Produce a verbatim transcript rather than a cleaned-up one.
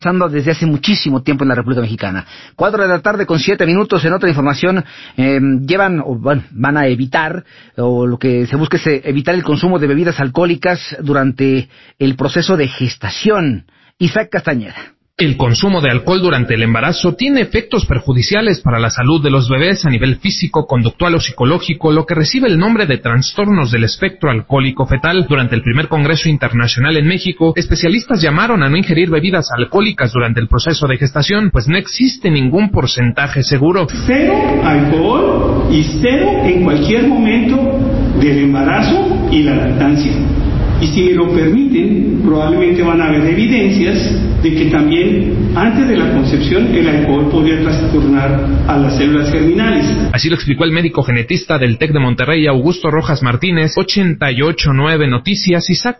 pasando desde hace muchísimo tiempo en la República Mexicana. Cuatro de la tarde con siete minutos. En otra información, eh, llevan, o bueno, van a evitar, o lo que se busca es evitar el consumo de bebidas alcohólicas durante el proceso de gestación. Isaac Castañeda. El consumo de alcohol durante el embarazo tiene efectos perjudiciales para la salud de los bebés a nivel físico, conductual o psicológico, lo que recibe el nombre de trastornos del espectro alcohólico fetal. Durante el primer Congreso Internacional en México, especialistas llamaron a no ingerir bebidas alcohólicas durante el proceso de gestación, pues no existe ningún porcentaje seguro. Cero alcohol y cero en cualquier momento del embarazo y la lactancia. Y si me lo permiten, probablemente van a haber evidencias de que también antes de la concepción el alcohol podría trastornar a las células germinales. Así lo explicó el médico genetista del TEC de Monterrey, Augusto Rojas Martínez. ochenta y ocho punto nueve Noticias, Isaac